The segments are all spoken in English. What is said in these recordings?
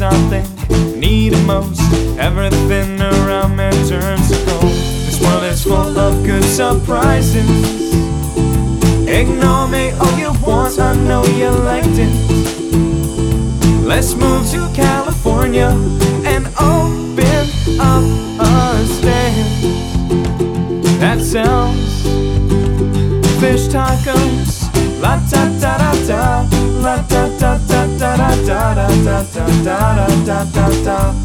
I think need it most. Everything around me turns to gold. This world is full of good surprises. Ignore me all you want, I know you liked it. Let's move to California and open up a stand that sells fish tacos. La da da da da, la da da da da da da da da da da da da.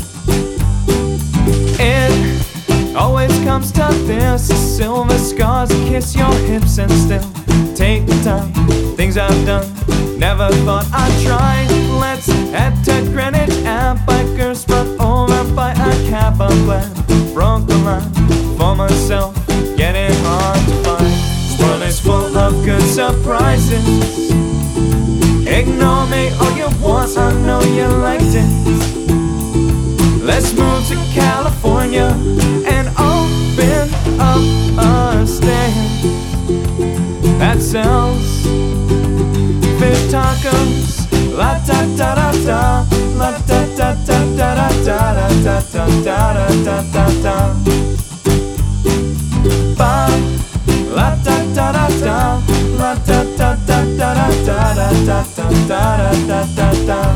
It always comes to this: the silver scars kiss your hips, and still take the time. Things I've done, never thought I'd try. Let's head to Greenwich and bikers run over by a cab. I'm glad broke the line for myself, getting hard to find. This world is full of good surprises. Ignore me all you want, I know you liked it. Let's move to California and open up a stand that sells fish tacos. La da da da da, la da da da da da da da da da da da da. Ba, la da da da da, la da da da da da da da da da da da.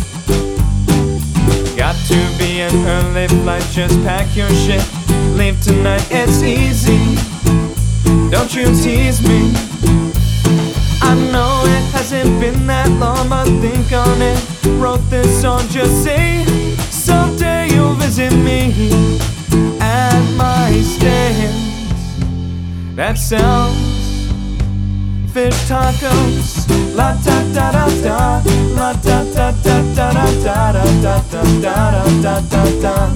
Got to be an early flight, just pack your shit, leave tonight, it's easy. Don't you tease me. I know it hasn't been that long, but think on it. Wrote this song, just say someday you'll visit me at my stand that sells fish tacos. La da da da da, la da da da da da da da da da da da.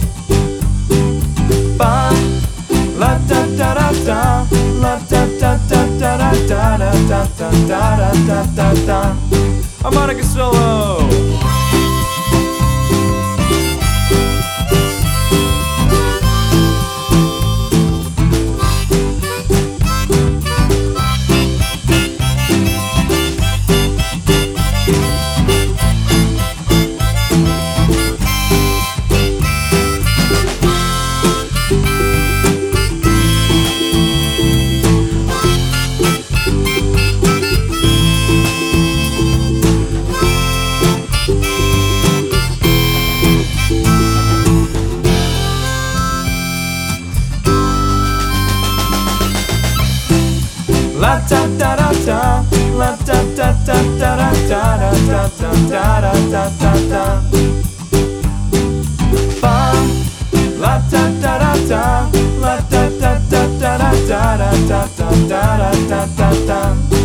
Ba, la da da da da, la da da da da da da da da da da da. Harmonica solo. La da da da da, la da da da da da da da da da da da da. Ba, la da da da da, la da da da da da da da da da da da da.